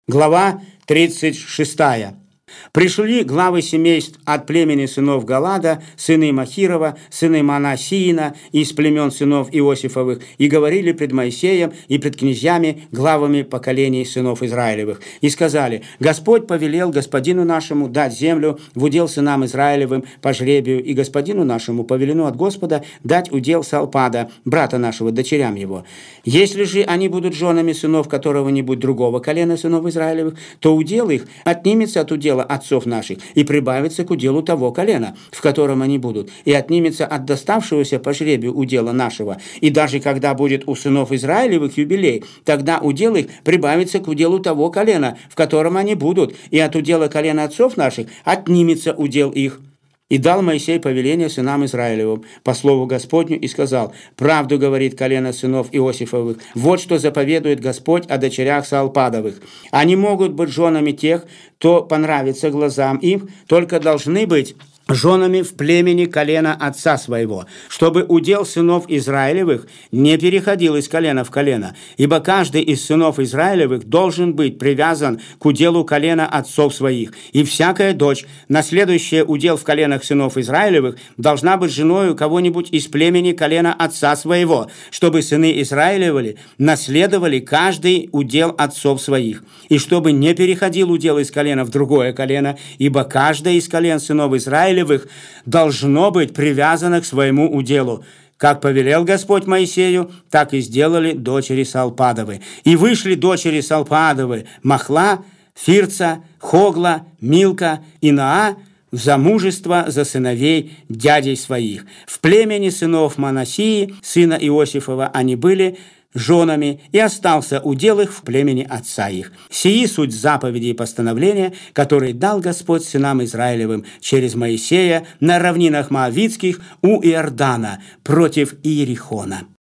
Глава 36. Пришли главы семейств от племени сынов Галада, сыны Махирова, сыны Манасиина, из племен сынов Иосифовых, и говорили пред Моисеем и пред князьями, главами поколений сынов Израилевых. И сказали: Господь повелел господину нашему дать землю в удел сынам Израилевым по жребию, и господину нашему повелено от Господа дать удел Салпада, брата нашего, дочерям его. Если же они будут женами сынов которого-нибудь другого колена сынов Израилевых, то удел их отнимется от удела отцов наших и прибавится к уделу того колена, в котором они будут, и отнимется от доставшегося по жребию удела нашего. И даже когда будет у сынов Израилевых юбилей, тогда удел их прибавится к уделу того колена, в котором они будут, и от удела колена отцов наших отнимется удел их. И дал Моисей повеление сынам Израилевым по слову Господню и сказал: правду говорит колено сынов Иосифовых, вот что заповедует Господь о дочерях Салпадовых. Они могут быть женами тех, кто понравится глазам им, только должны быть женами в племени колена отца своего, чтобы удел сынов Израилевых не переходил из колена в колено, ибо каждый из сынов Израилевых должен быть привязан к уделу колена отцов своих, и всякая дочь, наследующая удел в коленах сынов Израилевых, должна быть женою кого-нибудь из племени колена отца своего, чтобы сыны Израилевы наследовали каждый удел отцов своих, и чтобы не переходил удел из колена в другое колено, ибо каждое из колен сынов Израилевых должно быть привязано к своему уделу. Как повелел Господь Моисею, так и сделали дочери Салпадовы. И вышли дочери Салпадовы Махла, Фирца, Хогла, Милка и Наа в замужество за сыновей дядей своих. В племени сынов Манасии, сына Иосифова, они были женами, и остался удел их в племени отца их. Сии суть заповедей и постановления, которые дал Господь сынам Израилевым через Моисея на равнинах Моавитских у Иордана против Иерихона.